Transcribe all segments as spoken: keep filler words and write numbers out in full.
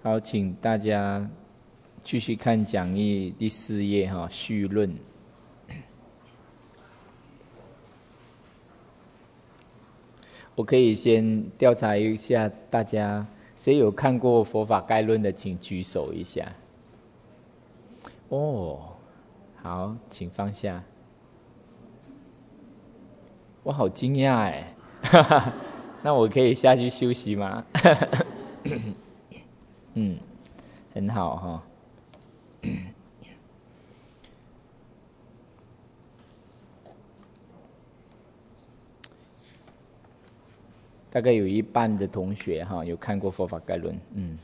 好，请大家继续看讲义第四页哈，序论。我可以先调查一下大家，谁有看过佛法概论的，请举手一下。哦，好，请放下。我好惊讶哎，那我可以下去休息吗？嗯，很好哈。大概有一半的同学哈有看过佛法概论，嗯，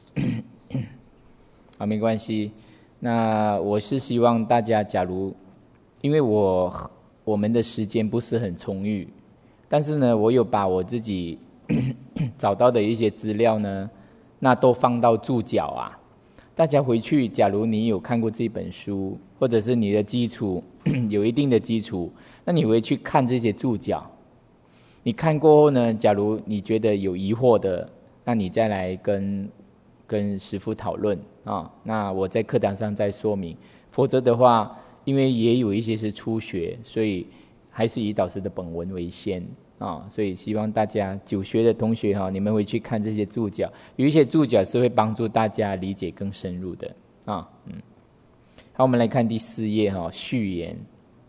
好，没关系。那我是希望大家，假如因为我我们的时间不是很充裕，但是呢，我有把我自己找到的一些资料呢，那都放到注脚啊。大家回去，假如你有看过这本书，或者是你的基础有一定的基础，那你回去看这些注脚。你看过后呢，假如你觉得有疑惑的，那你再来跟跟师父讨论啊。那我在课堂上再说明。否则的话，因为也有一些是初学，所以还是以导师的本文为先啊。所以希望大家久学的同学哈，你们回去看这些注脚，有一些注脚是会帮助大家理解更深入的啊。嗯，好，我们来看第四页哈，序言。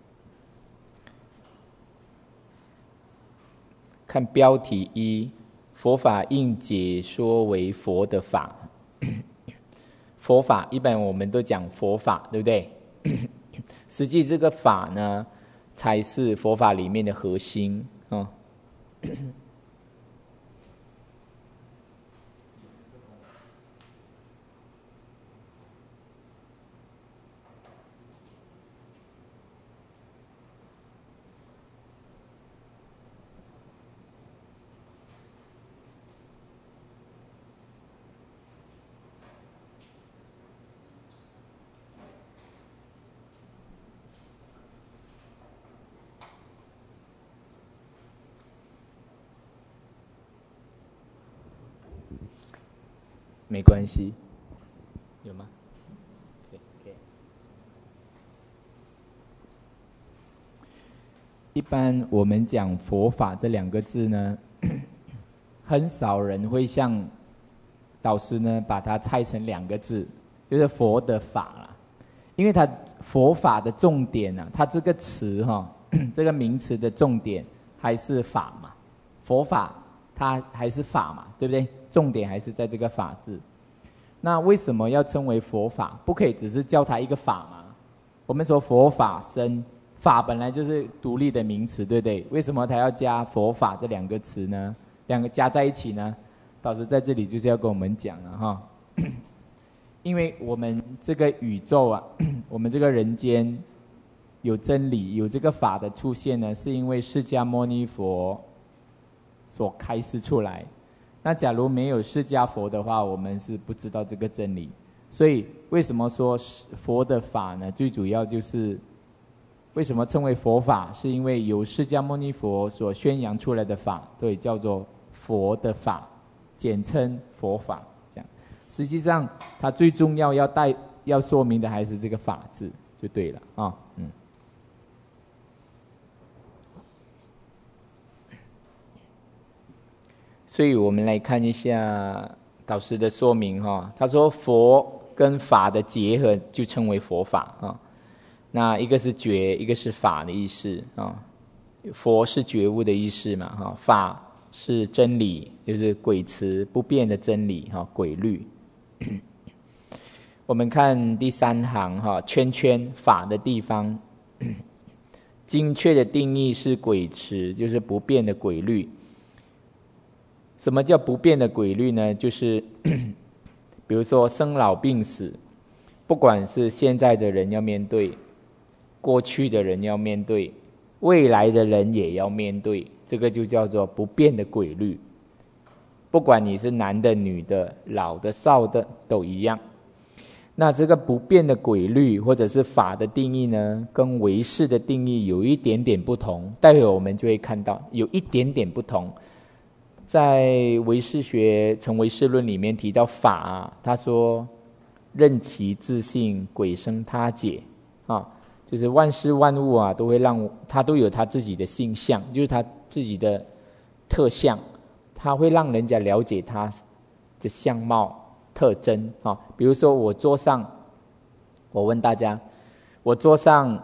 看标题一，佛法应解说为佛的法。佛法一般我们都讲佛法，对不对？实际这个法呢，才是佛法里面的核心啊。没关系，有吗？ okay, okay. 一般我们讲佛法这两个字呢，很少人会像导师呢把它拆成两个字，就是佛的法啦。因为它佛法的重点啊，它这个词哈，这个名词的重点还是法嘛，佛法它还是法嘛，对不对？重点还是在这个法字。那为什么要称为佛法？不可以只是叫它一个法吗？我们说佛法僧，法本来就是独立的名词，对不对？为什么它要加佛法这两个词呢？两个加在一起呢？导师在这里就是要跟我们讲了哈，因为我们这个宇宙啊，我们这个人间有真理，有这个法的出现呢，是因为释迦牟尼佛所开示出来。那假如没有释迦佛的话，我们是不知道这个真理。所以为什么说佛的法呢？最主要就是为什么称为佛法，是因为有释迦牟尼佛所宣扬出来的法，对，叫做佛的法，简称佛法。这样，实际上它最重要要带要说明的还是这个法字，就对了啊，嗯。所以我们来看一下导师的说明哈，他说佛跟法的结合就称为佛法啊。那一个是觉，一个是法的意思啊。佛是觉悟的意思嘛哈，法是真理，就是轨词不变的真理哈，轨律。我们看第三行哈，圈圈法的地方，精确的定义是轨词，就是不变的轨律。什么叫不变的轨律呢？就是比如说生老病死，不管是现在的人要面对，过去的人要面对，未来的人也要面对，这个就叫做不变的轨律。不管你是男的女的老的少的都一样。那这个不变的轨律或者是法的定义呢，跟唯识的定义有一点点不同，待会我们就会看到有一点点不同。 在唯识学《成唯识论》里面提到法啊，他说任其自性，鬼生他解啊，就是万事万物啊，都会让它都有它自己的性相，就是它自己的特相，它会让人家了解它的相貌特征啊。比如说我桌上，我问大家，我桌上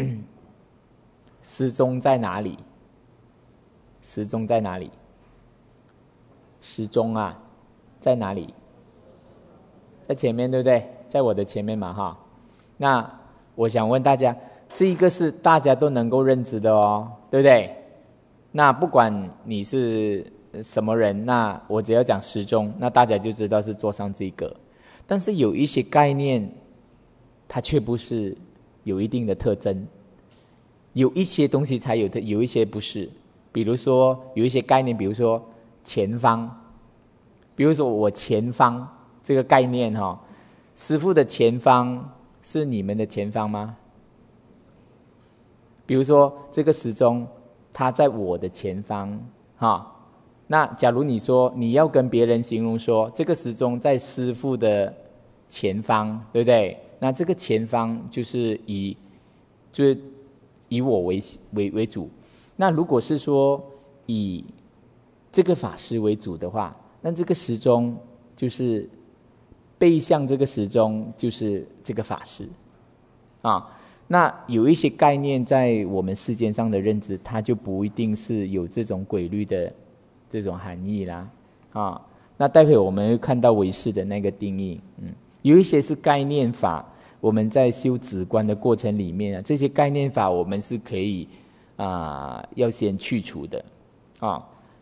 时钟在哪里？时钟在哪里？时钟啊，在哪里？在前面，对不对？在我的前面嘛，哈。那我想问大家，这一个是大家都能够认知的哦，对不对？那不管你是什么人，那我只要讲时钟，那大家就知道是桌上这个。但是有一些概念，它却不是有一定的特征，有一些东西才有的，有一些不是。比如说有一些概念，比如说前方，比如说我前方这个概念哈、哦，师父的前方是你们的前方吗？比如说这个时钟，它在我的前方哈。那假如你说你要跟别人形容说这个时钟在师父的前方，对不对？那这个前方就是以就是以我为为为主。那如果是说以这个法师为主的话，那这个时钟就是背向这个时钟就是这个法师啊。那有一些概念在我们世间上的认知，它就不一定是有这种规律的这种含义啦啊。那待会我们会看到唯识的那个定义，嗯，有一些是概念法，我们在修止观的过程里面啊，这些概念法我们是可以啊、呃、要先去除的啊。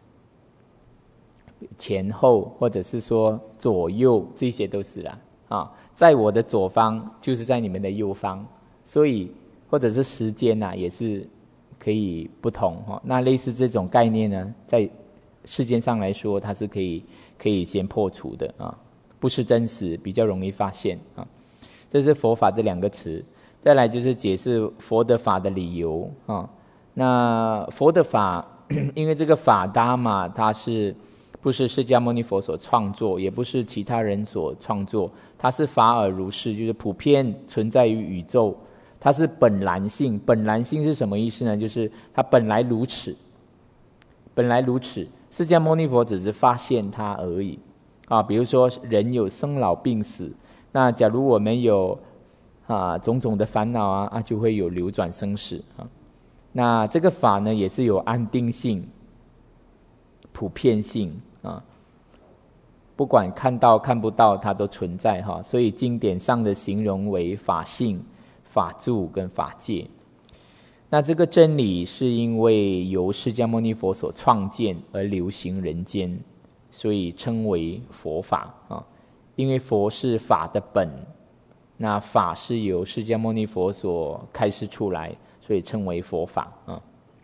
前后或者是说左右，这些都是啦啊，在我的左方就是在你们的右方，所以或者是时间啊也是可以不同哈。那类似这种概念呢，在世间上来说，它是可以可以先破除的啊，不是真实，比较容易发现啊。这是佛法这两个词。再来就是解释佛的法的理由啊。那佛的法，因为这个法达嘛，它是不是释迦牟尼佛所创作，也不是其他人所创作，它是法尔如是，就是普遍存在于宇宙，它是本然性。本然性是什么意思呢？就是它本来如此，本来如此。释迦牟尼佛只是发现它而已啊。比如说人有生老病死，那假如我们有啊种种的烦恼啊，啊就会有流转生死啊。那这个法呢，也是有安定性、普遍性啊，不管看到看不到，它都存在哈。所以经典上的形容为法性、法住跟法界。那这个真理是因为由释迦牟尼佛所创建而流行人间，所以称为佛法啊。因为佛是法的本，那法是由释迦牟尼佛所开示出来，所以称为佛法啊。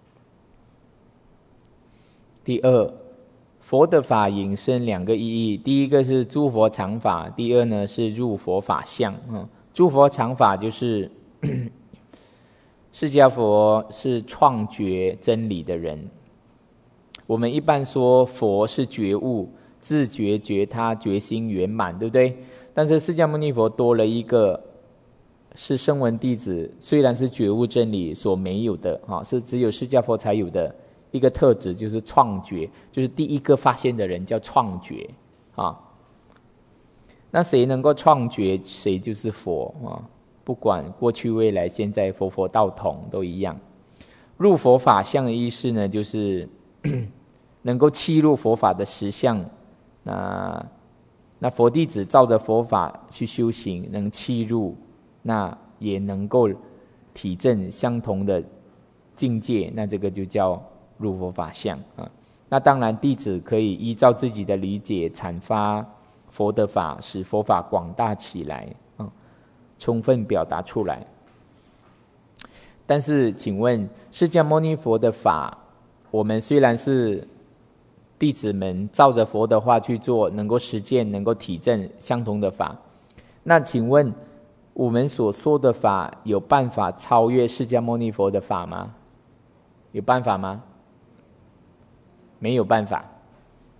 第二，佛的法引申两个意义，第一个是诸佛常法，第二呢是入佛法相啊。诸佛常法就是释迦佛是创觉真理的人。我们一般说佛是觉悟、自觉、觉他、决心圆满，对不对？但是释迦牟尼佛多了一个是声闻弟子，虽然是觉悟真理所没有的啊，是只有释迦佛才有的一个特质，就是创觉，就是第一个发现的人叫创觉啊。那谁能够创觉，谁就是佛啊。不管过去未来现在，佛佛道同都一样。入佛法相的意思呢，就是能够契入佛法的实相。那那佛弟子照着佛法去修行，能契入，那也能够体证相同的境界，那这个就叫入佛法相啊。那当然弟子可以依照自己的理解阐发佛的法，使佛法广大起来啊，充分表达出来。但是请问释迦牟尼佛的法，我们虽然是弟子们照着佛的话去做，能够实践，能够体证相同的法，那请问我们所说的法有办法超越释迦牟尼佛的法吗？有办法吗？没有办法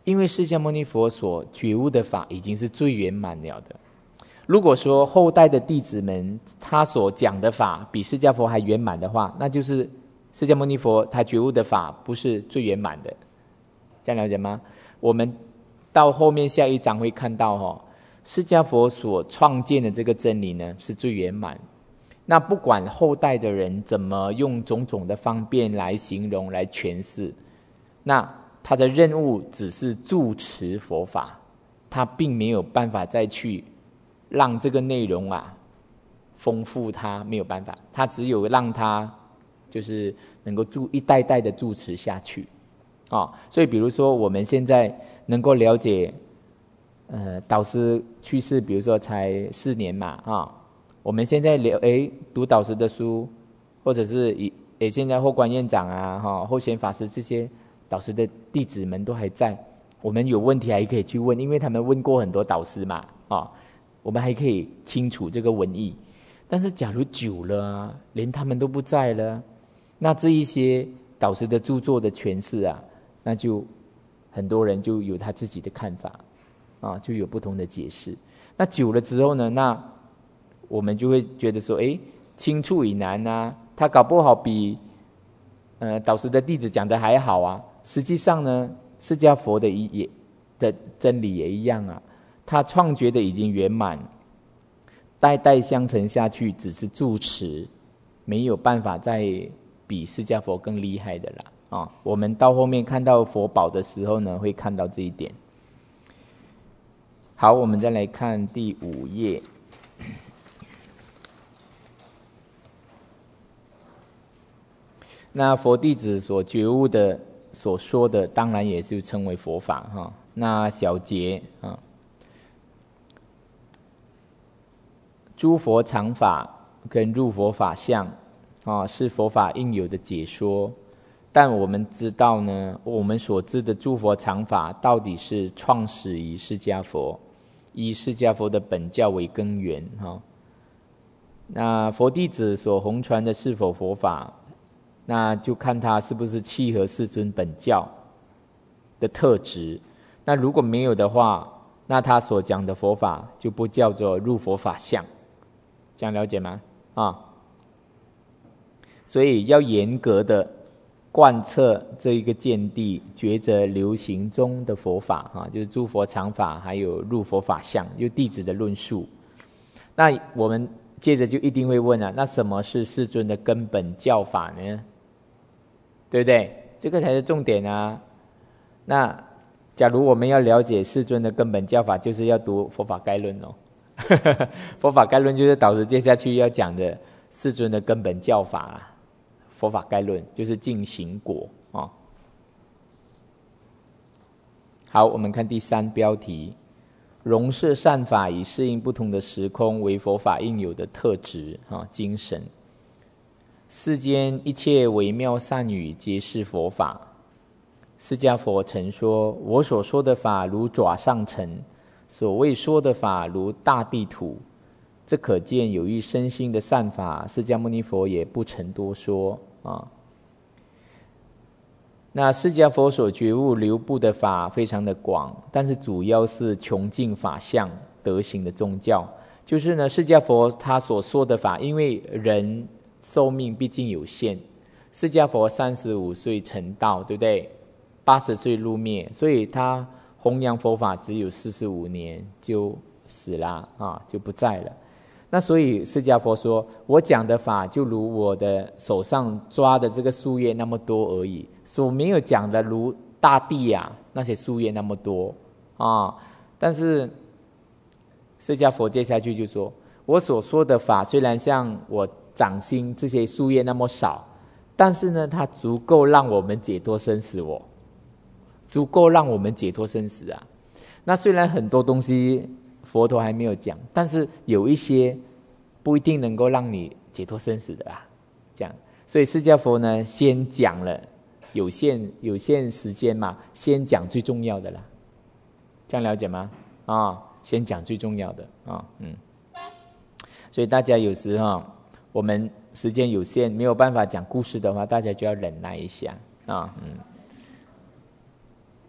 因为释迦牟尼佛所觉悟的法已经是最圆满了的。如果说后代的弟子们他所讲的法比释迦佛还圆满的话，那就是释迦牟尼佛他觉悟的法不是最圆满的，这样了解吗？我们到后面下一章会看到哦，释迦佛所创建的这个真理呢是最圆满。那不管后代的人怎么用种种的方便来形容来诠释，那他的任务只是住持佛法，他并没有办法再去让这个内容啊丰富它，没有办法，它只有让它就是能够住一代代的住持下去啊、哦。所以比如说我们现在能够了解，呃，导师去世，比如说才四年嘛啊、哦，我们现在了诶读导师的书，或者是以诶现在后观院长啊哈、哦、后贤法师这些导师的弟子们都还在，我们有问题还可以去问，因为他们问过很多导师嘛啊。哦，我们还可以清楚这个文意。但是假如久了啊，连他们都不在了，那这一些导师的著作的诠释啊，那就很多人就有他自己的看法啊，就有不同的解释。那久了之后呢，那我们就会觉得说，诶，清处以难啊，他搞不好比呃导师的弟子讲的还好啊。实际上呢，释迦佛的也的真理也一样啊，他创觉的已经圆满，代代相承下去，只是住持，没有办法再比释迦佛更厉害的了啊！我们到后面看到佛宝的时候呢，会看到这一点。好，我们再来看第五页。那佛弟子所觉悟的、所说的，当然也是称为佛法哈。那小节啊。诸佛常法跟入佛法相啊，是佛法应有的解说。但我们知道呢，我们所知的诸佛常法到底是创始于释迦佛，以释迦佛的本教为根源哈。那佛弟子所弘传的是否佛法，那就看他是不是契合世尊本教的特质。那如果没有的话，那他所讲的佛法就不叫做入佛法相。这样了解吗？啊，所以要严格的贯彻这一个见地，觉着流行中的佛法啊，就是诸佛常法，还有入佛法相，就弟子的论述。那我们接着就一定会问啊，那什么是世尊的根本教法呢？对不对？这个才是重点啊。那假如我们要了解世尊的根本教法，就是要读佛法概论哦。佛法概论就是导师接下去要讲的世尊的根本教法啊。佛法概论就是净行果啊、哦。好，我们看第三标题：容摄善法以适应不同的时空，为佛法应有的特质啊、哦、精神。世间一切微妙善语，皆是佛法。释迦佛曾说：“我所说的法，如爪上尘。”所谓说的法如大地土，这可见有益身心的善法，释迦牟尼佛也不曾多说啊。那释迦佛所觉悟流布的法非常的广，但是主要是穷尽法相德行的宗教。就是呢，释迦佛他所说的法，因为人寿命毕竟有限，释迦佛三十五岁成道，对不对？八十岁入灭，所以他弘扬佛法只有四十五年就死了啊，就不在了。那所以释迦佛说，我讲的法就如我的手上抓的这个树叶那么多而已，所没有讲的如大地啊那些树叶那么多啊。但是释迦佛接下去就说，我所说的法虽然像我掌心这些树叶那么少，但是呢，它足够让我们解脱生死我。足够让我们解脱生死啊！那虽然很多东西佛陀还没有讲，但是有一些不一定能够让你解脱生死的啦。这样，所以释迦佛呢，先讲了有限有限时间嘛，先讲最重要的啦。这样了解吗？啊、哦，先讲最重要的啊、哦，嗯。所以大家有时哈、哦，我们时间有限，没有办法讲故事的话，大家就要忍耐一下啊、哦，嗯。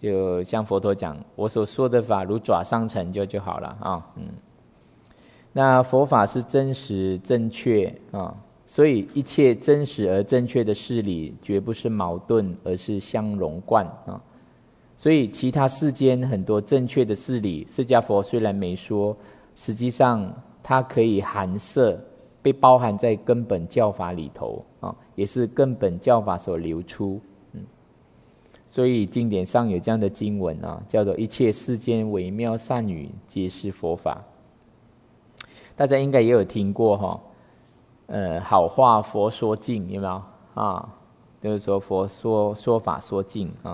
就像佛陀讲，我所说的法如爪上尘就就好了啊。嗯，那佛法是真实正确啊，所以一切真实而正确的事理，绝不是矛盾，而是相融贯啊。所以其他世间很多正确的事理，释迦佛虽然没说，实际上它可以含摄，被包含在根本教法里头啊，也是根本教法所流出。所以经典上有这样的经文啊，叫做一切世间微妙善语，皆是佛法。大家应该也有听过哈，呃，好话佛说尽，有没有啊？就是说佛说说法说尽啊。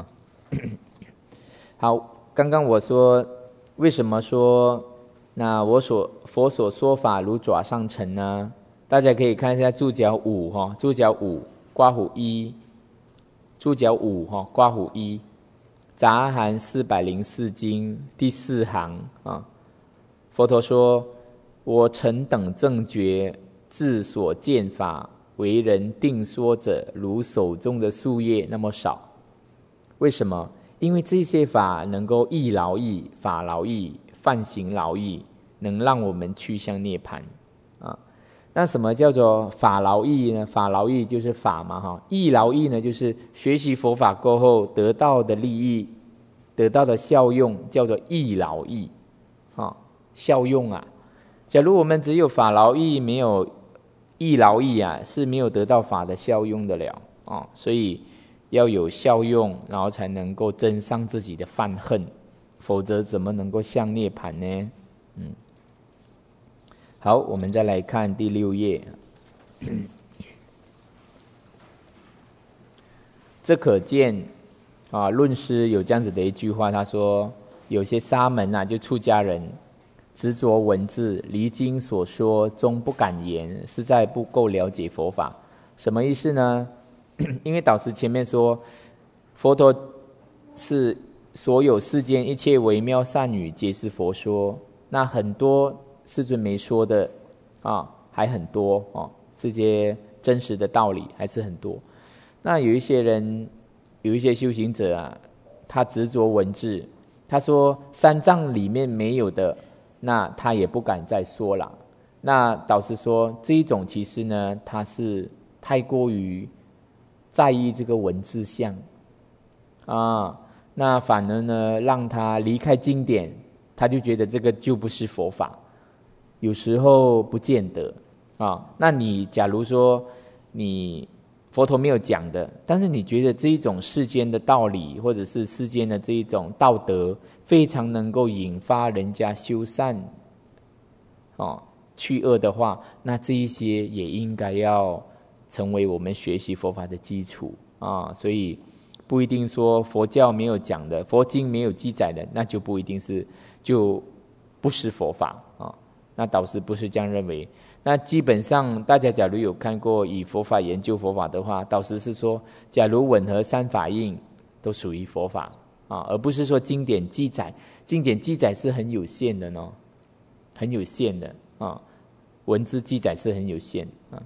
好，刚刚我说为什么说那我所佛所说法如爪上尘呢？大家可以看一下注脚五哈，注脚五刮胡一。注脚五哈，刮胡一，杂含四百零四经第四行啊。佛陀说：“我曾等正觉，自所见法，为人定说者，如手中的树叶那么少。为什么？因为这些法能够易劳逸，法劳逸，犯行劳逸，能让我们趋向涅槃啊。”那什么叫做法劳逸呢？法劳逸就是法嘛，哈。易劳逸呢，就是学习佛法过后得到的利益，得到的效用，叫做易劳逸，啊，效用啊。假如我们只有法劳逸，没有易劳逸啊，是没有得到法的效用的了啊。所以要有效用，然后才能够增上自己的犯恨，否则怎么能够向涅槃呢？嗯。好，我们再来看第六页。这可见啊，论师有这样子的一句话，他说：有些沙门啊，就出家人执着文字，离经所说，终不敢言，实在不够了解佛法。什么意思呢？因为导师前面说，佛陀是所有世间一切微妙善语，皆是佛说。那很多世尊没说的啊，还很多啊，这些真实的道理还是很多。那有一些人，有一些修行者啊，他执着文字，他说三藏里面没有的，那他也不敢再说了。那导师说，这一种其实呢，他是太过于在意这个文字相啊，那反而呢，让他离开经典，他就觉得这个就不是佛法。有时候不见得啊。那你假如说你佛陀没有讲的，但是你觉得这一种世间的道理，或者是世间的这一种道德，非常能够引发人家修善、哦、去恶的话，那这一些也应该要成为我们学习佛法的基础啊。所以不一定说佛教没有讲的，佛经没有记载的，那就不一定是就不是佛法啊。那导师不是这样认为。那基本上大家假如有看过以佛法研究佛法的话，导师是说，假如吻合三法印都属于佛法啊，而不是说经典记载。经典记载是很有限的呢，很有限的啊，文字记载是很有限啊。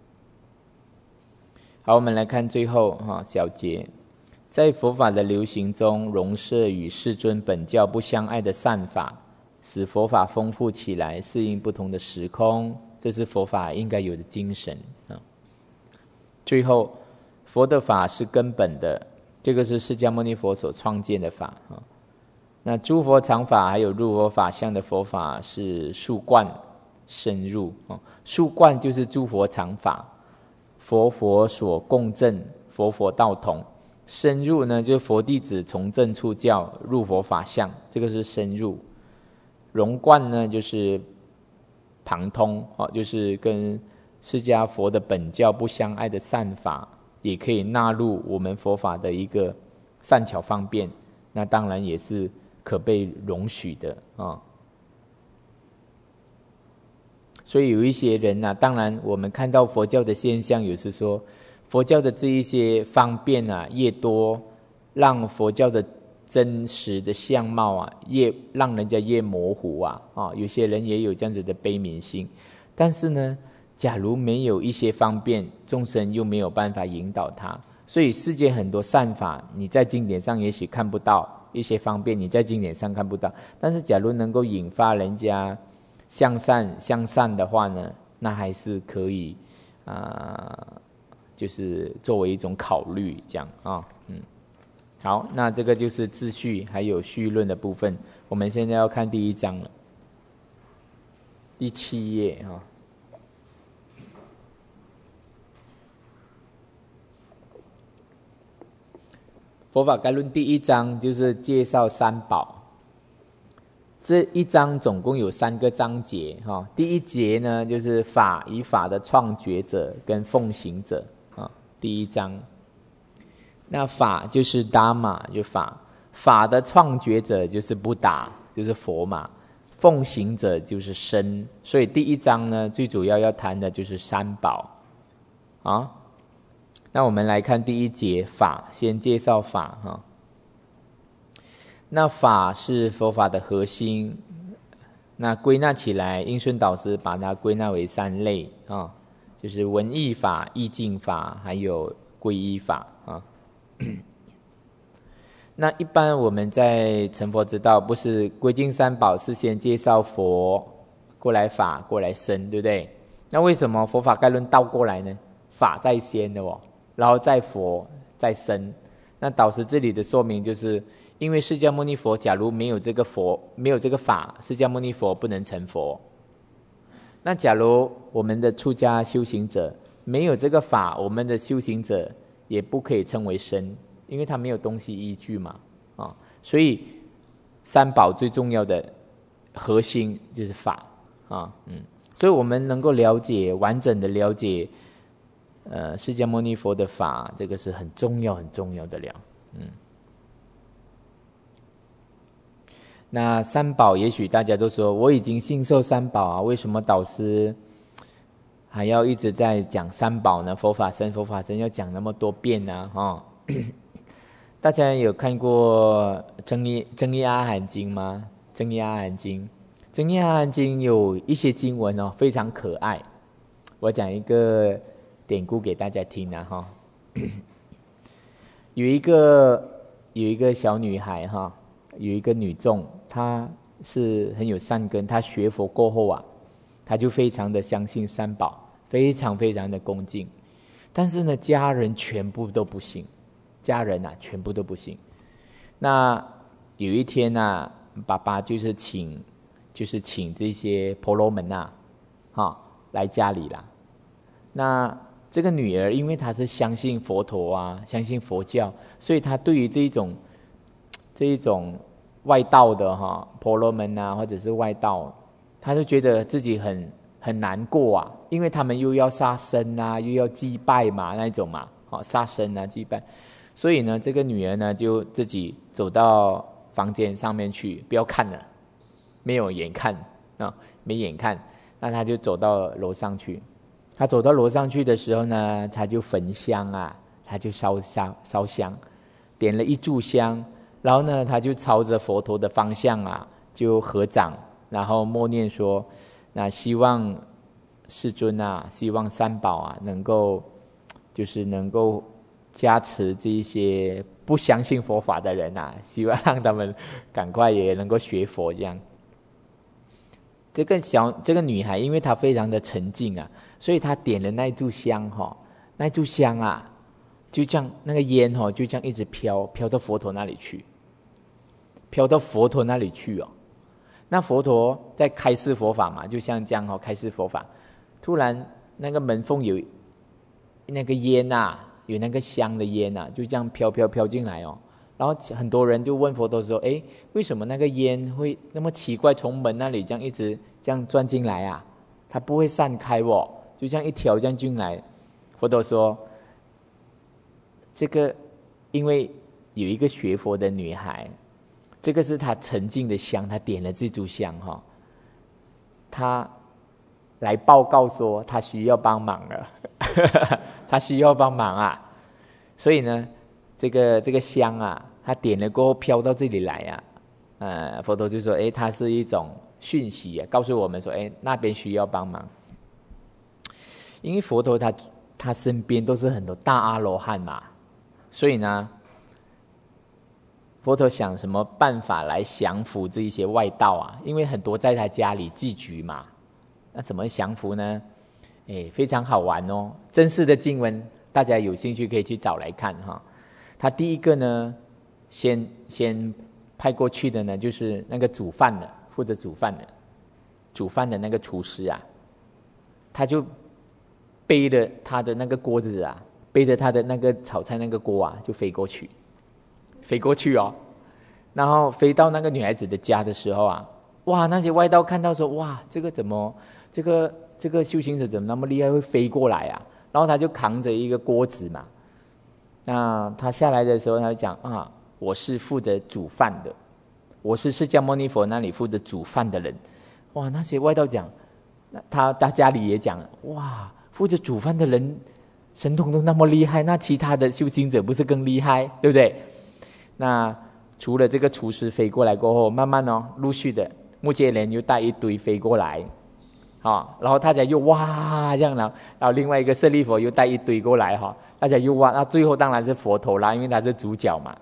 好，我们来看最后哈小节，在佛法的流行中，容摄与世尊本教不相碍的善法，使佛法丰富起来，适应不同的时空，这是佛法应该有的精神啊。最后，佛的法是根本的，这个是释迦牟尼佛所创建的法啊。那诸佛常法还有入佛法相的佛法是树观深入啊。树观就是诸佛常法，佛佛所共振，佛佛道同。深入呢，就是佛弟子从正出教入佛法相，这个是深入。融贯呢，就是旁通，就是跟释迦佛的本教不相碍的善法，也可以纳入我们佛法的一个善巧方便，那当然也是可被容许的啊。所以有一些人啊，当然我们看到佛教的现象，有时说佛教的这一些方便啊越多，让佛教的真实的相貌啊，越让人家越模糊啊啊！有些人也有这样子的悲悯心，但是呢，假如没有一些方便，众生又没有办法引导他，所以世界很多善法，你在经典上也许看不到， 一些方便，你在经典上看不到。但是假如能够引发人家向善向善的话呢，那还是可以啊、呃，就是作为一种考虑这样啊，嗯。好，那这个就是秩序还有绪论的部分。我们现在要看第一章了，第七页啊。佛法概论第一章就是介绍三宝。这一章总共有三个章节哈。第一节呢就是法与法的创觉者跟奉行者啊，第一章。那法就是达玛，就法，法的创觉者就是布达，就是佛嘛，奉行者就是身。所以第一章呢，最主要要谈的就是三宝啊。那我们来看第一节法，先介绍法哈。那法是佛法的核心，那归纳起来，应顺导师把它归纳为三类啊，就是文义法、意境法，还有皈依法啊。那一般我们在成佛之道，不是归敬三宝，是先介绍佛，过来法，过来身，对不对？那为什么佛法概论倒过来呢？法在先的哦，然后再佛，再身。那导师这里的说明就是，因为释迦牟尼佛假如没有这个佛，没有这个法，释迦牟尼佛不能成佛。那假如我们的出家修行者没有这个法，我们的修行者也不可以称为身，因为它没有东西依据嘛，啊，所以三宝最重要的核心就是法啊，嗯，所以我们能够了解完整的了解，呃，释迦牟尼佛的法，这个是很重要很重要的了，嗯。那三宝，也许大家都说我已经信受三宝啊，为什么导师还要一直在讲三宝呢？佛法僧，佛法僧要讲那么多遍呢、啊？哦，大家有看过《增一增一阿含经》吗？《增一阿含经》，《增一阿含经》有一些经文哦，非常可爱。我讲一个典故给大家听啊，哈。有一个有一个小女孩哈，有一个女众，她是很有善根，她学佛过后啊，她就非常的相信三宝。非常非常的恭敬，但是呢，家人全部都不信，家人啊，全部都不信。那有一天啊，爸爸就是请，就是请这些婆罗门啊，哈，来家里啦。那这个女儿，因为她是相信佛陀啊，相信佛教，所以她对于这一种这一种外道的哈婆罗门啊，或者是外道，她就觉得自己很。很难过啊，因为他们又要杀生啊，又要祭拜嘛，那种嘛，好杀生啊，祭拜，所以呢，这个女儿呢就自己走到房间上面去，不要看了，没有眼看啊，没眼看，那她就走到楼上去。她走到楼上去的时候呢，她就焚香啊，她就烧香烧香，点了一炷香，然后呢，她就朝着佛陀的方向啊，就合掌，然后默念说。那希望世尊啊，希望三宝啊，能够就是能够加持这一些不相信佛法的人啊，希望让他们赶快也能够学佛这样。这个小这个女孩，因为她非常的沉静啊，所以她点了那一炷香哈、哦，那一炷香啊，就这样那个烟哈、哦，就这样一直飘飘到佛陀那里去，飘到佛陀那里去哦。那佛陀在开示佛法嘛，就像这样哦，开示佛法。突然那个门缝有那个烟啊，有那个香的烟啊，就这样飘飘飘进来哦。然后很多人就问佛陀说：“哎，为什么那个烟会那么奇怪，从门那里这样一直这样钻进来啊？它不会散开哦，就这样一条这样进来。”佛陀说：“这个因为有一个学佛的女孩。”这个是他沉静的香，他点了这炷香哈，他来报告说他需要帮忙了，他需要帮忙啊，所以呢，这个这个香啊，他点了过后飘到这里来啊，呃，佛陀就说，哎，它是一种讯息啊，告诉我们说，哎，那边需要帮忙，因为佛陀他他身边都是很多大阿罗汉嘛，所以呢。 佛陀想什么办法来降服这一些外道啊？因为很多在他家里寄居嘛，那怎么降服呢？哎，非常好玩哦！真实的经文，大家有兴趣可以去找来看哈。他第一个呢，先先派过去的呢，就是那个煮饭的，负责煮饭的，煮饭的那个厨师啊，他就背着他的那个锅子啊，背着他的那个炒菜那个锅啊，就飞过去，飞过去哦，然后飞到那个女孩子的家的时候啊，哇，那些外道看到说，哇，这个怎么，这个这个修行者怎么那么厉害，会飞过来啊？然后他就扛着一个锅子嘛，那他下来的时候，他就讲啊，我是负责煮饭的，我是释迦牟尼佛那里负责煮饭的人。哇，那些外道讲，他他家里也讲，哇，负责煮饭的人神通都那么厉害，那其他的修行者不是更厉害，对不对？那除了这个厨师飞过来过后，慢慢哦，陆续的目犍连又带一堆飞过来，哦，然后大家又哇这样了，然后另外一个舍利佛又带一堆过来哈、哦，大家又哇，那最后当然是佛陀啦，因为他是主角嘛。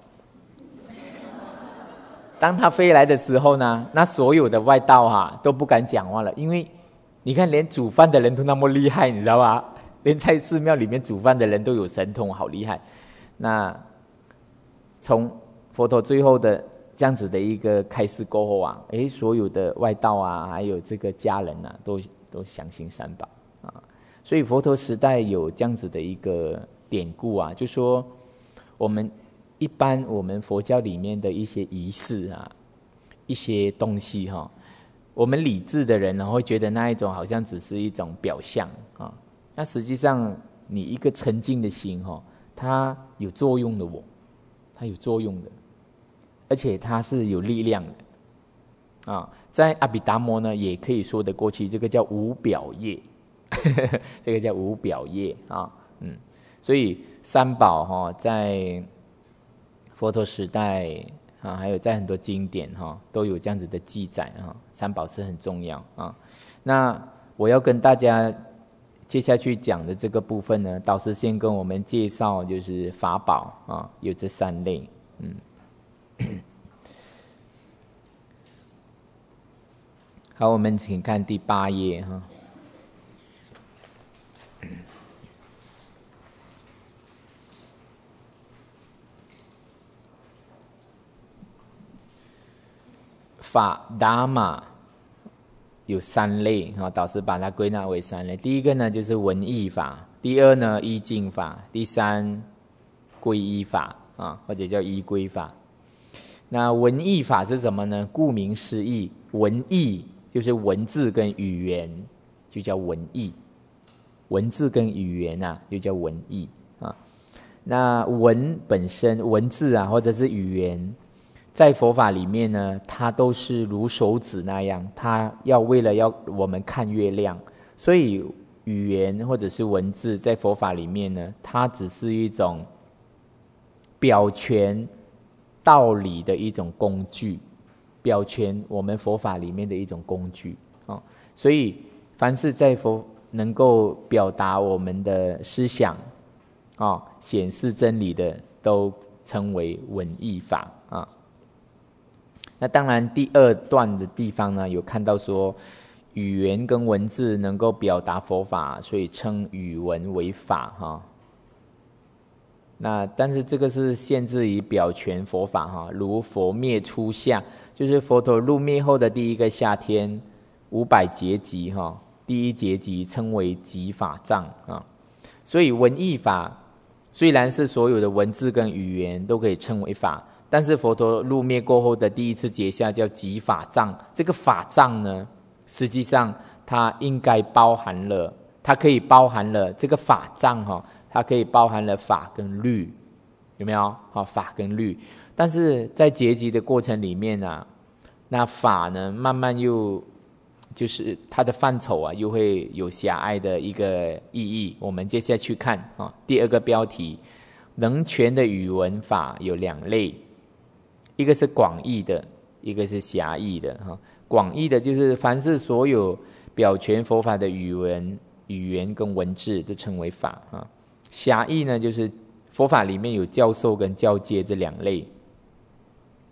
当他飞来的时候呢，那所有的外道哈、啊、都不敢讲话了，因为你看连煮饭的人都那么厉害，你知道吗？连在寺庙里面煮饭的人都有神通，好厉害。那从佛陀最后的这样子的一个开示过后啊，诶，所有的外道啊，还有这个家人啊，都都相信三宝啊。所以佛陀时代有这样子的一个典故啊，就说我们一般我们佛教里面的一些仪式啊，一些东西哈、啊，我们理智的人呢会觉得那一种好像只是一种表象啊，那实际上你一个沉静的心哈、啊，它有作用的，我，它有作用的。而且它是有力量的啊，在阿毗达摩呢，也可以说得过去，这个叫无表业，这个叫无表业啊，嗯，所以三宝哈、哦，在佛陀时代啊，还有在很多经典哈、哦，都有这样子的记载啊，三宝是很重要啊。那我要跟大家接下去讲的这个部分呢，导师先跟我们介绍，就是法宝啊，有这三类，嗯。好，我们请看第八页哈。法达玛有三类哈，导师把它归纳为三类。第一个呢就是文义法，第二呢依净法，第三皈依法啊，或者叫依归法。那文义法是什么呢？顾名思义，文义就是文字跟语言，就叫文义。文字跟语言啊，就叫文义啊。那文本身，文字啊，或者是语言，在佛法里面呢，它都是如手指那样，它要为了要我们看月亮，所以语言或者是文字在佛法里面呢，它只是一种表权道理的一种工具，表权我们佛法里面的一种工具啊。所以凡是在佛能够表达我们的思想啊，显示真理的，都称为文义法啊。那当然第二段的地方呢，有看到说语言跟文字能够表达佛法，所以称语文为法哈。那但是这个是限制于表权佛法哈，如佛灭初夏，就是佛陀入灭后的第一个夏天，五百劫集哈，第一劫集称为集法藏啊。所以文义法虽然是所有的文字跟语言都可以称为法，但是佛陀入灭过后的第一次结下叫集法藏，这个法藏呢，实际上它应该包含了，它可以包含了这个法藏哈。它可以包含了法跟律，有没有？好，法跟律，但是在结集的过程里面啊，那法呢，慢慢又就是它的范畴啊，又会有狭隘的一个意义。我们接下去看啊，第二个标题，能全的语文法有两类，一个是广义的，一个是狭义的哈。广义的就是凡是所有表全佛法的语文、语言跟文字都称为法啊。狭义呢，就是佛法里面有教授跟教诫这两类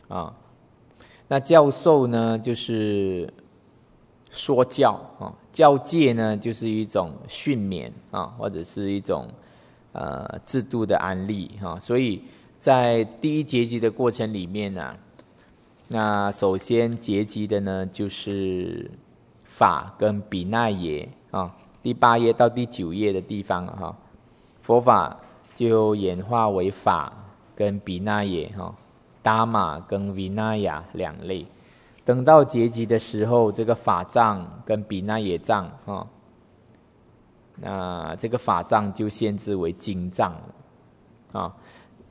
啊。那教授呢，就是说教啊；教戒呢，就是一种训勉啊，或者是一种呃制度的安立啊。所以在第一结集的过程里面呢、啊，那首先结集的呢就是法跟比那耶啊。第八页到第九页的地方哈、啊，佛法就演化为法跟比那耶哈。达玛跟维那雅两类，等到结集的时候，这个法藏跟比那耶藏啊，那这个法藏就限制为经藏了啊。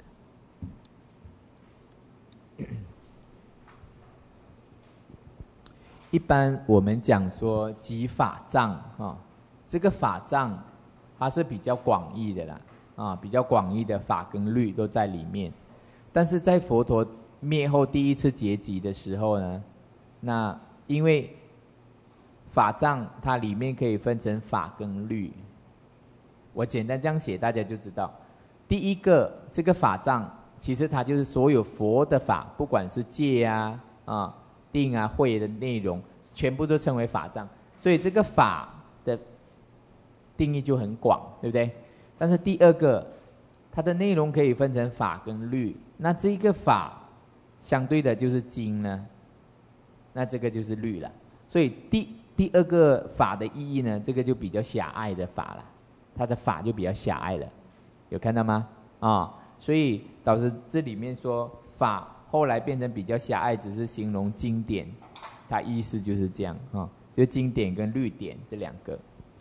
一般我们讲说集法藏啊，这个法藏它是比较广义的啦啊，比较广义的法跟律都在里面。但是在佛陀灭后第一次结集的时候呢，那因为法藏它里面可以分成法跟律，我简单这样写大家就知道。第一个这个法藏其实它就是所有佛的法，不管是戒啊、啊定啊、慧的内容，全部都称为法藏。所以这个法的定义就很广，对不对？但是第二个它的内容可以分成法跟律，那这个法相对的就是经呢，那这个就是律了。所以第第二个法的意义呢，这个就比较狭隘的法了，它的法就比较狭隘了，有看到吗？啊、哦，所以导致这里面说法后来变成比较狭隘，只是形容经典，它意思就是这样啊、哦，就经典跟律典这两个。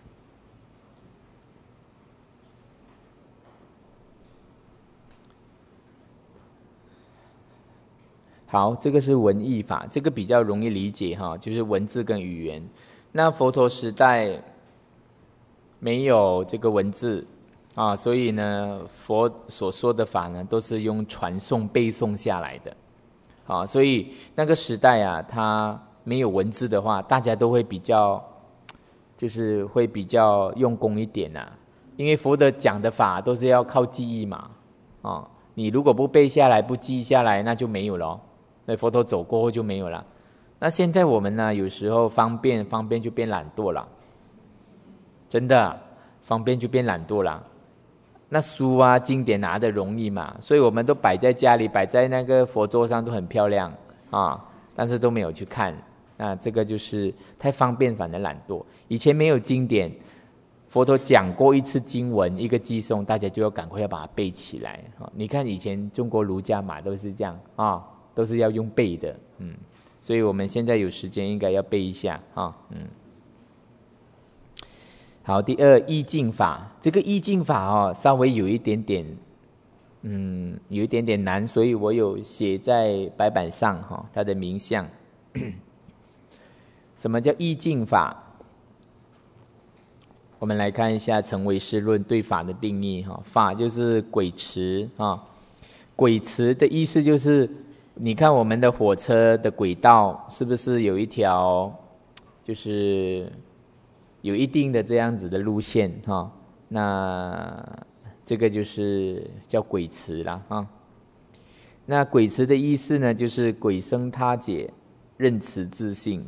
好，这个是文义法，这个比较容易理解哈，就是文字跟语言。那佛陀时代没有这个文字啊，所以呢，佛所说的法呢，都是用传诵背诵下来的。啊，所以那个时代啊，它没有文字的话，大家都会比较，就是会比较用功一点呐、啊。因为佛的讲的法都是要靠记忆嘛，啊，你如果不背下来、不记下来，那就没有了。那佛陀走过后就没有了。那现在我们呢，有时候方便方便就变懒惰了，真的方便就变懒惰了。那书啊经典拿得容易嘛，所以我们都摆在家里，摆在那个佛桌上都很漂亮啊，但是都没有去看。那这个就是太方便，反而懒惰。以前没有经典，佛陀讲过一次经文，一个偈颂，大家就要赶快要把它背起来。你看以前中国儒家嘛都是这样啊，都是要用背的，嗯，所以我们现在有时间应该要背一下啊，嗯。好，第二意境法，这个意境法哦，稍微有一点点，嗯，有一点点难，所以我有写在白板上哈、哦，它的名相。什么叫意境法？我们来看一下《成唯识论》对法的定义哈、哦，法就是轨驰啊，轨驰的意思就是，你看我们的火车的轨道是不是有一条，就是有一定的这样子的路线哈，那这个就是叫轨驰啦哈。那轨驰的意思呢，就是轨生他解，任持自性。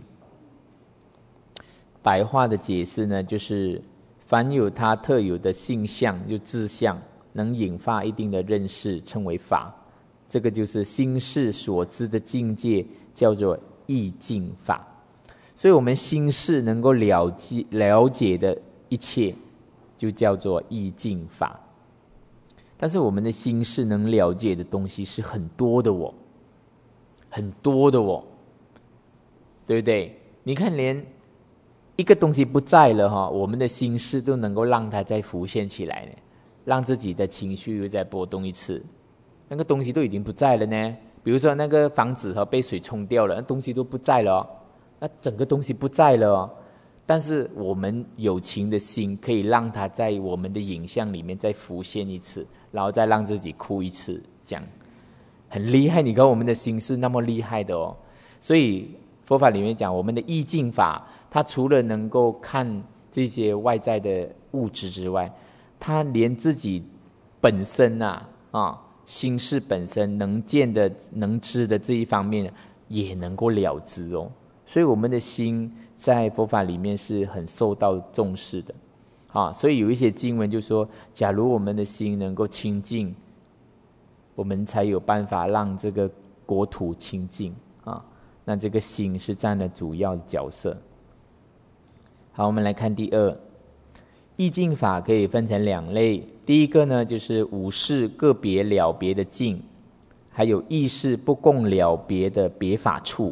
白话的解释呢，就是凡有他特有的性相，就自相，能引发一定的认识，称为法。这个就是心事所知的境界，叫做意境法。所以我们心事能够了解了解的一切，就叫做意境法。但是我们的心事能了解的东西是很多的哦，很多的哦，对不对？你看，连一个东西不在了哈，我们的心事都能够让它再浮现起来呢，让自己的情绪又再波动一次。那个东西都已经不在了呢，比如说那个房子哈被水冲掉了，那东西都不在了哦。那整个东西不在了哦，但是我们有情的心可以让它在我们的影像里面再浮现一次，然后再让自己哭一次，这样很厉害。你看我们的心是那么厉害的哦，所以佛法里面讲我们的意境法，它除了能够看这些外在的物质之外，它连自己本身啊啊， 心事本身能见的、能知的这一方面也能够了知哦。所以我们的心在佛法里面是很受到重视的啊。所以有一些经文就说，假如我们的心能够清净，我们才有办法让这个国土清净啊。那这个心是占了主要的角色。好，我们来看第二，意境法可以分成两类。第一个呢，就是五事个别了别的境，还有意识不共了别的别法处。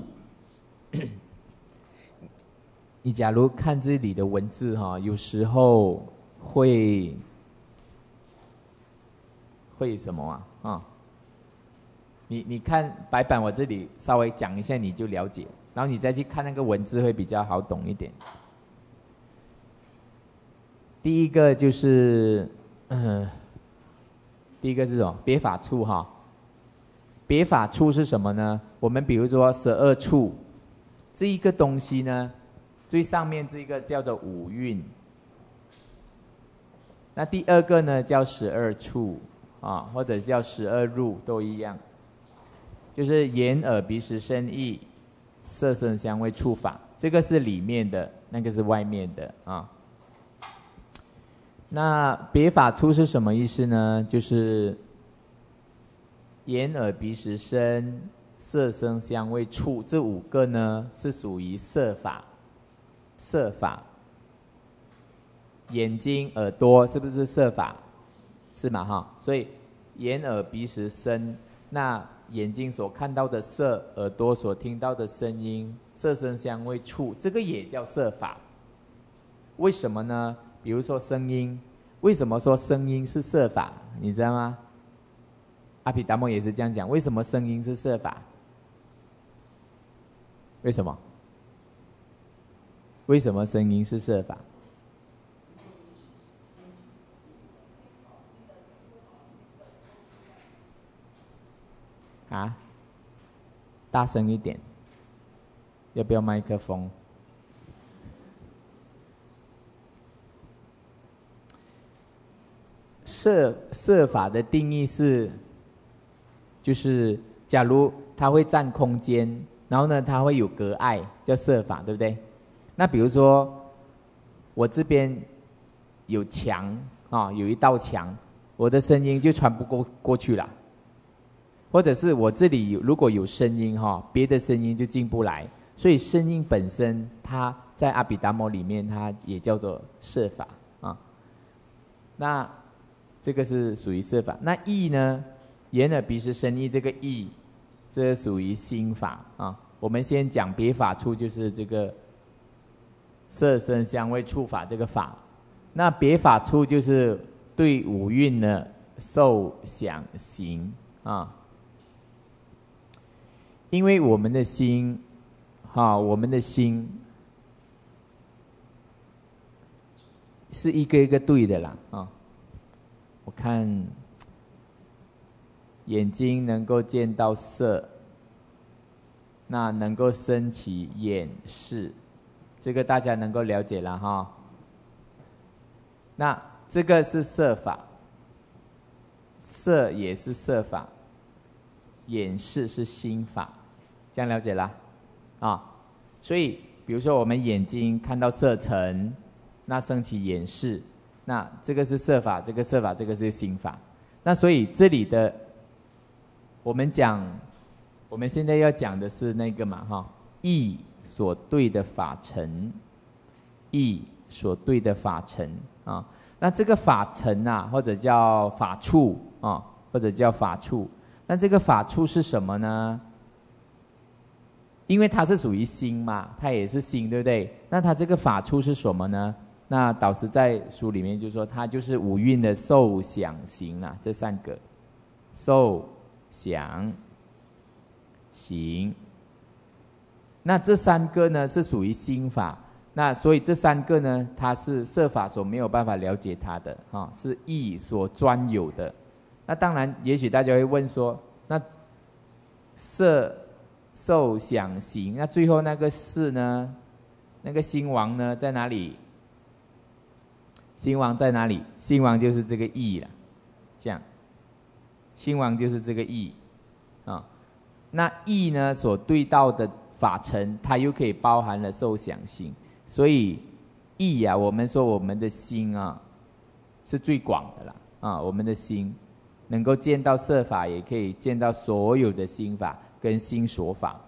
你假如看这里的文字哈，有时候会会什么啊？啊，你你看白板，我这里稍微讲一下你就了解，然后你再去看那个文字会比较好懂一点。第一个就是，嗯，第一个是什么？别法处哈。别法处是什么呢？我们比如说十二处，这一个东西呢，最上面这个叫做五蕴。那第二个呢叫十二处啊，或者叫十二入都一样，就是眼耳鼻舌身意，色声香味触法，这个是里面的，那个是外面的啊。那别法处是什么意思呢？就是眼耳鼻舌身色声香味触这五个呢，是属于色法。色法，眼睛耳朵是不是色法？是嘛哈？所以眼耳鼻舌身，那眼睛所看到的色，耳朵所听到的声音，色声香味触，这个也叫色法。为什么呢？比如说声音，为什么说声音是色法？你知道吗？阿毗达摩也是这样讲。为什么声音是色法？为什么？为什么声音是色法？啊，大声一点，要不要麦克风？色色法的定义是，就是假如它会占空间，然后呢，它会有隔碍，叫色法，对不对？那比如说，我这边有墙啊，有一道墙，我的声音就传不过过去了。或者是我这里有如果有声音哈，别的声音就进不来。所以声音本身，它在阿毗达摩里面，它也叫做色法啊。那这个是属于色法。那意呢？眼耳鼻舌身意这个意，这属于心法啊。我们先讲别法处，就是这个色声香味触法这个法。那别法处就是对五蕴的受想行啊。因为我们的心，哈，我们的心是一个一个对的啦啊。我看眼睛能够见到色，那能够升起眼识，这个大家能够了解了哈。那这个是色法，色也是色法，眼识是心法，这样了解啦啊。所以比如说我们眼睛看到色尘，那升起眼识，那这个是色法，这个色法，这个是心法。那所以这里的我们讲，我们现在要讲的是那个嘛哈，意所对的法尘，意所对的法尘啊。那这个法尘啊，或者叫法处啊，或者叫法处。那这个法处是什么呢？因为它是属于心嘛，它也是心，对不对？那它这个法处是什么呢？那导师在书里面就说，它就是五蕴的受想行啊，这三个，受想行。那这三个呢是属于心法，那所以这三个呢，它是色法所没有办法了解它的啊，是意所专有的。那当然，也许大家会问说，那色受想行，那最后那个识呢？那个心王呢，在哪里？心王在哪里？心王就是这个意了，这样。 兴王就是这个义啊。那义呢所对到的法尘，它又可以包含了受想行，所以义啊，我们说我们的心啊是最广的啦啊，我们的心能够见到色法，也可以见到所有的心法跟心所法。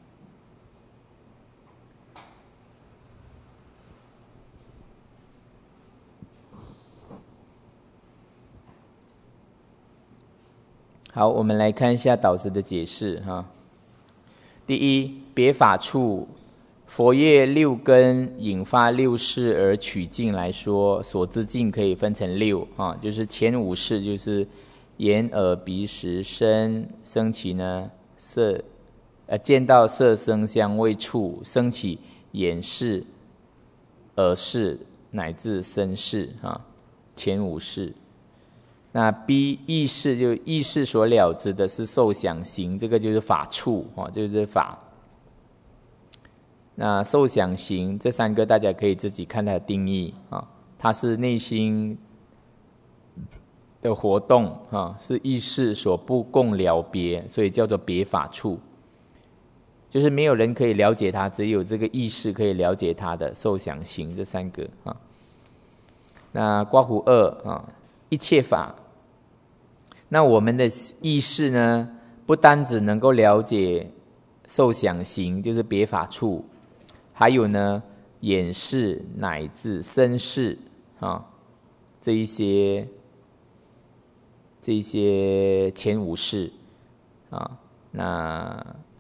好，我们来看一下导师的解释哈。第一，别法处，佛业六根引发六识而取境来说，所知境可以分成六啊，就是前五识，就是眼耳鼻舌身升起呢色，呃见到色声香味触，升起眼识、耳识乃至身识啊，前五识。那 B 意识，就意识所了知的是受想行，这个就是法处哦，就是法。那受想行这三个大家可以自己看它的定义啊，它是内心的活动啊，是意识所不共了别，所以叫做别法处。就是没有人可以了解它，只有这个意识可以了解它的受想行这三个啊。那括弧二啊，一切法。那我们的意识呢，不单只能够了解受想行，就是别法处，还有呢眼识乃至身识啊，这一些这一些前五识啊，那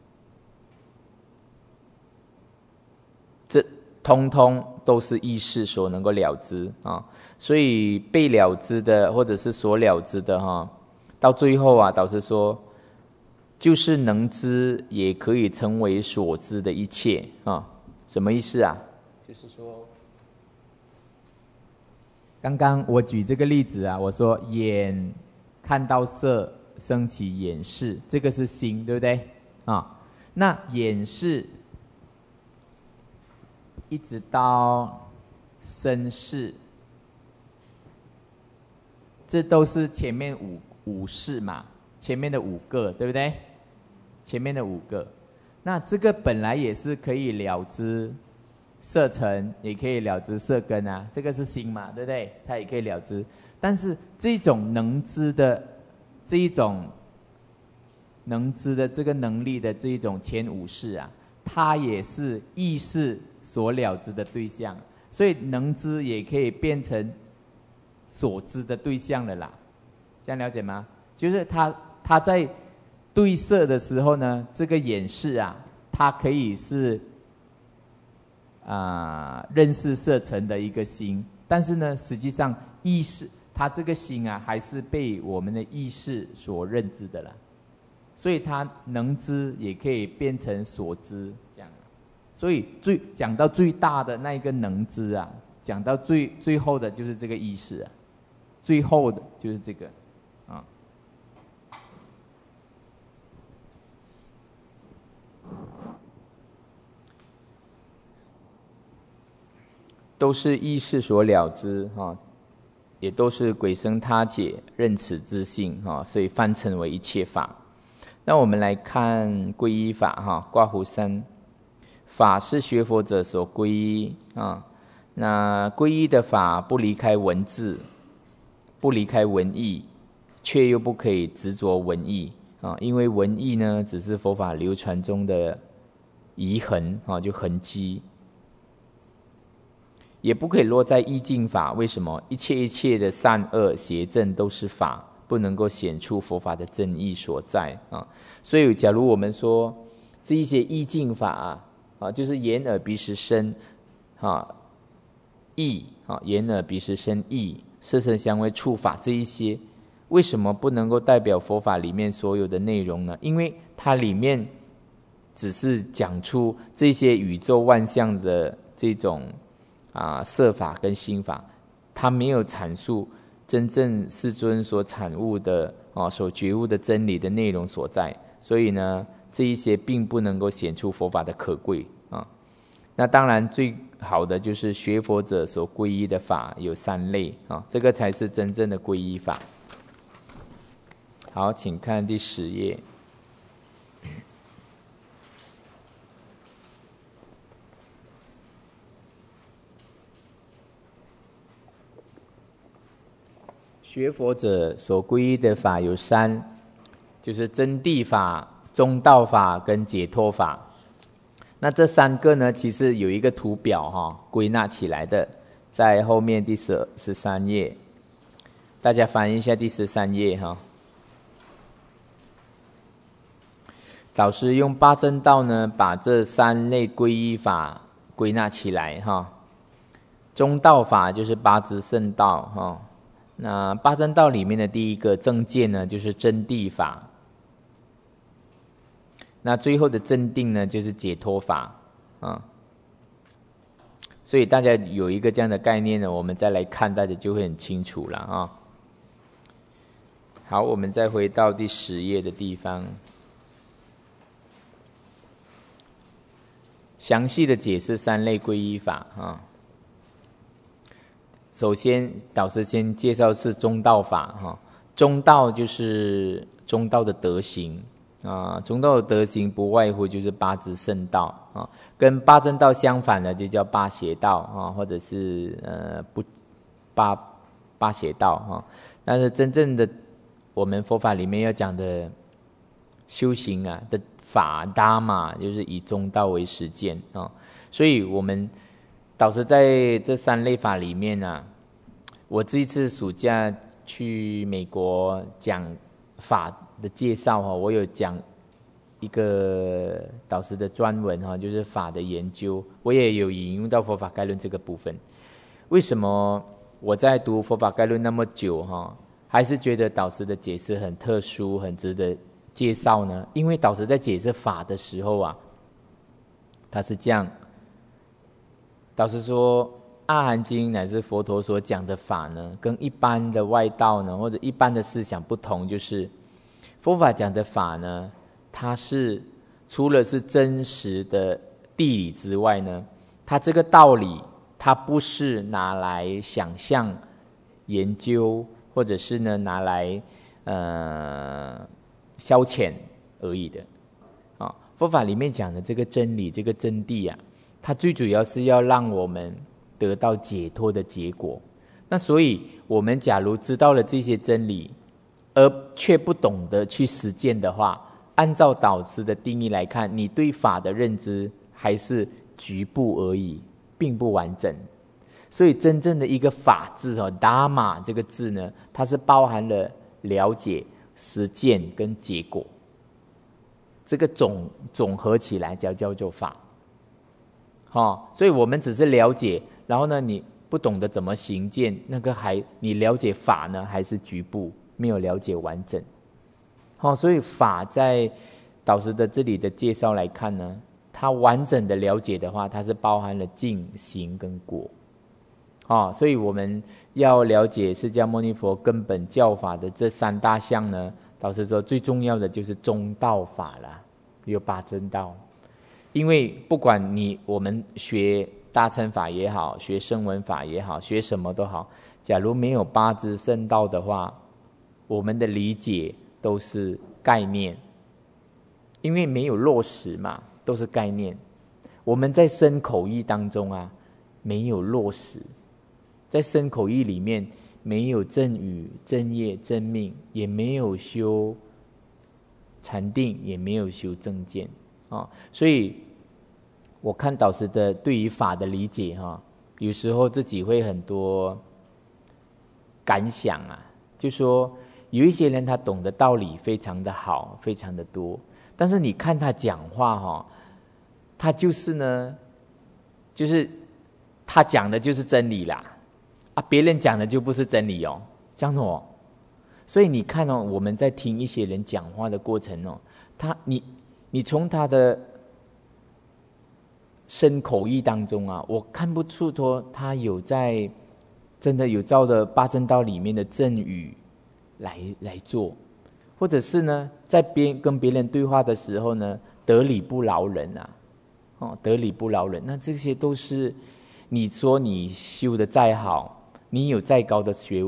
这通通都是意识所能够了知啊，所以被了知的或者是所了知的哈。到最后啊，导师说，就是能知也可以成为所知的一切啊，什么意思啊？就是说，刚刚我举这个例子啊，我说眼看到色升起眼识，这个是心，对不对啊？那眼识一直到身识，这都是前面五。五识嘛，前面的五个，对不对？前面的五个，那这个本来也是可以了知色尘，也可以了知色根啊，这个是心嘛，对不对？它也可以了知，但是这种能知的这一种能知的这个能力的这一种前五识啊，它也是意识所了知的对象，所以能知也可以变成所知的对象了啦。这样了解吗？就是他他在对色的时候呢，这个眼识啊，它可以是啊、呃、认识色尘的一个心，但是呢，实际上意识它这个心啊，还是被我们的意识所认知的啦。所以它能知也可以变成所知，这样。所以最讲到最大的那一个能知啊，讲到最最后的就是这个意识啊，最后的就是这个。啊，都是意识所了知哈，也都是鬼生他解认此之性哈，所以泛称为一切法。那我们来看皈依法哈，括弧三，法是学佛者所皈依啊。那皈依的法不离开文字，不离开文义。却又不可以执着文义啊，因为文义呢，只是佛法流传中的遗痕啊，就痕迹，也不可以落在意境法。为什么？一切一切的善恶邪正都是法，不能够显出佛法的真意所在啊。所以，假如我们说这一些意境法啊，啊就是眼耳鼻舌身啊，意啊，眼耳鼻舌身意，色声香味触法这一些。为什么不能够代表佛法里面所有的内容呢？因为它里面只是讲出这些宇宙万象的这种啊色法跟心法，它没有阐述真正世尊所产物的啊所觉悟的真理的内容所在，所以呢，这一些并不能够显出佛法的可贵啊。那当然最好的就是学佛者所皈依的法有三类啊，这个才是真正的皈依法。 好，请看第十页。学佛者所皈依的法有三，就是真谛法、中道法跟解脱法。那这三个呢，其实有一个图表哈，归纳起来的，在后面第十十三页，大家翻一下第十三页哈。导师用八正道呢，把这三类皈依法归纳起来哈。中道法就是八支圣道哈。那八正道里面的第一个正见呢，就是真谛法。那最后的正定呢，就是解脱法啊。所以大家有一个这样的概念呢，我们再来看，大家就会很清楚了啊。好，我们再回到第十页的地方，详细的解释三类皈依法啊。首先，导师先介绍是中道法哈。中道就是中道的德行啊，中道的德行不外乎就是八支圣道啊，跟八正道相反的就叫八邪道啊，或者是呃不八八邪道哈。但是真正的我们佛法里面要讲的修行啊的法达嘛，就是以中道为实践啊，所以我们。导师在这三类法里面啊，我这一次暑假去美国讲法的介绍哈，我有讲一个导师的专文哈，就是法的研究，我也有引用到佛法概论这个部分。为什么我在读佛法概论那么久哈，还是觉得导师的解释很特殊，很值得介绍呢？因为导师在解释法的时候啊，他是这样。导师说，《阿含经》乃是佛陀所讲的法呢，跟一般的外道呢，或者一般的思想不同，就是佛法讲的法呢，它是除了是真实的地理之外呢，它这个道理，它不是拿来想象、研究，或者是呢拿来呃消遣而已的啊。佛法里面讲的这个真理，这个真谛啊。它最主要是要让我们得到解脱的结果。那所以，我们假如知道了这些真理，而却不懂得去实践的话，按照导师的定义来看，你对法的认知还是局部而已，并不完整。所以，真正的一个法字哦，达玛这个字呢，它是包含了了解、实践跟结果，这个总总合起来叫叫做法。哦，所以我们只是了解，然后呢，你不懂得怎么行践，那个还你了解法呢，还是局部，没有了解完整。好、哦，所以法在导师的这里的介绍来看呢，它完整的了解的话，它是包含了境、行跟果。哦，所以我们要了解释迦牟尼佛根本教法的这三大项呢，导师说最重要的就是中道法啦，有八正道。因为不管你我们学大乘法也好，学声闻法也好，学什么都好，假如没有八支圣道的话，我们的理解都是概念，因为没有落实嘛，都是概念。我们在身口意当中啊，没有落实，在身口意里面没有正语、正业、正命，也没有修禅定，也没有修正见啊、哦，所以。我看导师的对于法的理解哈，有时候自己会很多感想啊，就说有一些人他懂的道理非常的好，非常的多，但是你看他讲话哈，他就是呢，就是他讲的就是真理啦，啊，别人讲的就不是真理哦，这样子哦。所以你看哦，我们在听一些人讲话的过程哦，他你你从他的身口意当中啊，我看不出说他有在真的有照着八正道里面的正语来来做，或者是呢，在别跟别人对话的时候呢，得理不饶人啊，哦，得理不饶人，那这些都是你说你修的再好，你有再高的学问，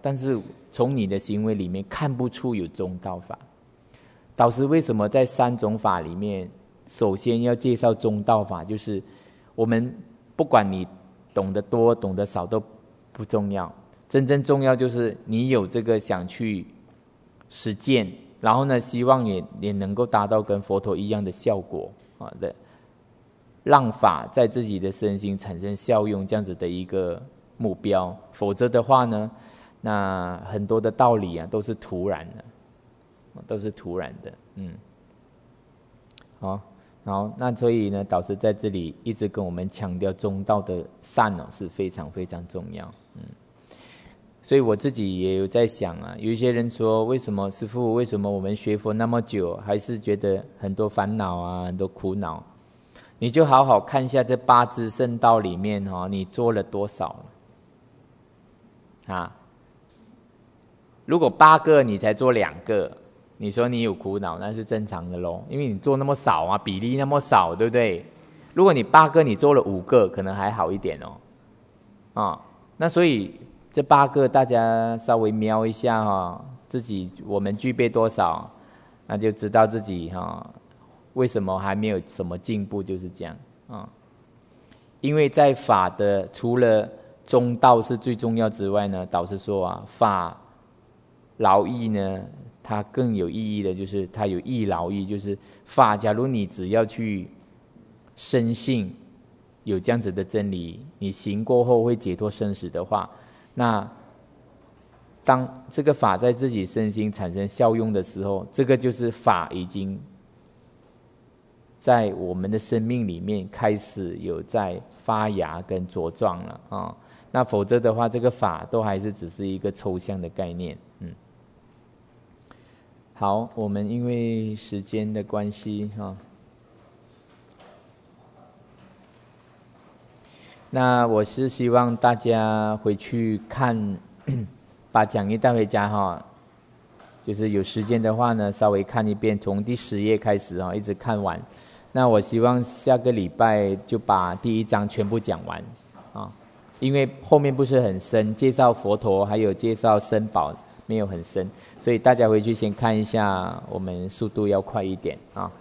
但是从你的行为里面看不出有中道法。导师为什么在三种法里面，首先要介绍中道法？就是我们不管你懂得多懂得少都不重要，真正重要就是你有这个想去实践，然后呢，希望也也能够达到跟佛陀一样的效果啊的，让法在自己的身心产生效用，这样子的一个目标。否则的话呢，那很多的道理啊都是徒然的。都是突然的，嗯，好，好，那所以呢，导师在这里一直跟我们强调中道的善哦是非常非常重要，嗯，所以我自己也有在想啊，有一些人说，为什么师父，为什么我们学佛那么久，还是觉得很多烦恼啊，很多苦恼？你就好好看一下这八支圣道里面哈、哦，你做了多少了啊？如果八个你才做两个。你说你有苦恼，那是正常的咯，因为你做那么少啊，比例那么少，对不对？如果你八个你做了五个，可能还好一点哦。啊，那所以这八个大家稍微瞄一下哈、哦，自己我们具备多少，那就知道自己哈、哦、为什么还没有什么进步，就是这样啊。因为在法的除了中道是最重要之外呢，导师说啊，法劳逸呢。它更有意义的就是它有益劳逸，就是法假如你只要去深信有这样子的真理，你行过后会解脱生死的话，那当这个法在自己身心产生效用的时候，这个就是法已经在我们的生命里面开始有在发芽跟茁壮了啊、哦。那否则的话，这个法都还是只是一个抽象的概念，嗯。好，我们因为时间的关系哈，那我是希望大家回去看，把讲义带回家哈，就是有时间的话呢，稍微看一遍，从第十页开始哈，一直看完。那我希望下个礼拜就把第一章全部讲完啊，因为后面不是很深，介绍佛陀还有介绍僧宝。没有很深，所以大家回去先看一下，我们速度要快一点啊。